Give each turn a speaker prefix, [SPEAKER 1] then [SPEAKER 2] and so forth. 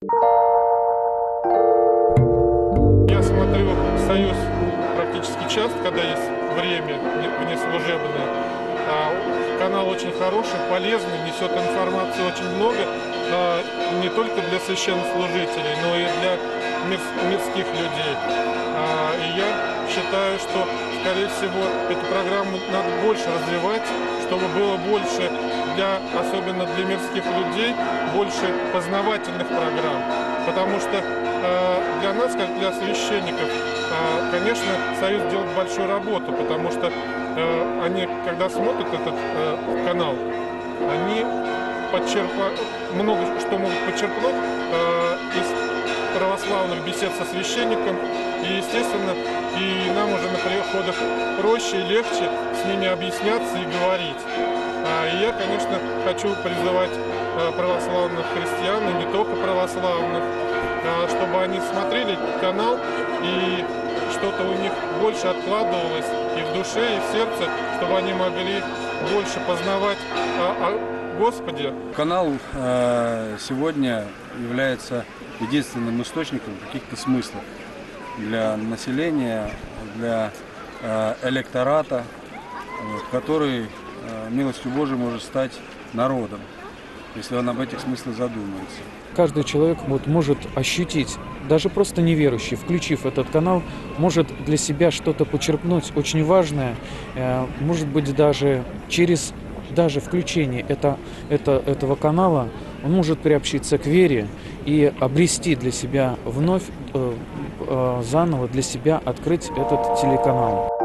[SPEAKER 1] Я смотрю «Союз» практически часто, когда есть время внеслужебное. Канал очень хороший, полезный, несет информации очень много, не только для священнослужителей, но и для мирских людей. И я считаю, что, скорее всего, эту программу надо больше развивать, чтобы было больше, особенно для мирских людей, больше познавательных программ. Потому что для нас, как для священников, конечно, Союз делает большую работу, потому что они, когда смотрят этот канал, они много что могут почерпнуть из православных бесед со священником. И, естественно, и нам уже на приходах проще и легче с ними объясняться и говорить. И я, конечно, хочу призывать православных христиан, и не только православных, чтобы они смотрели этот канал, и что-то у них больше откладывалось и в душе, и в сердце, чтобы они могли больше познавать о Господе.
[SPEAKER 2] Канал сегодня является единственным источником каких-то смыслов для населения, для электората, который милостью Божией может стать народом, если он об этих смыслах задумается.
[SPEAKER 3] Каждый человек может ощутить, даже просто неверующий, включив этот канал, может для себя что-то почерпнуть очень важное, может быть даже через включение этого канала он может приобщиться к вере и обрести для себя вновь, заново для себя открыть этот телеканал.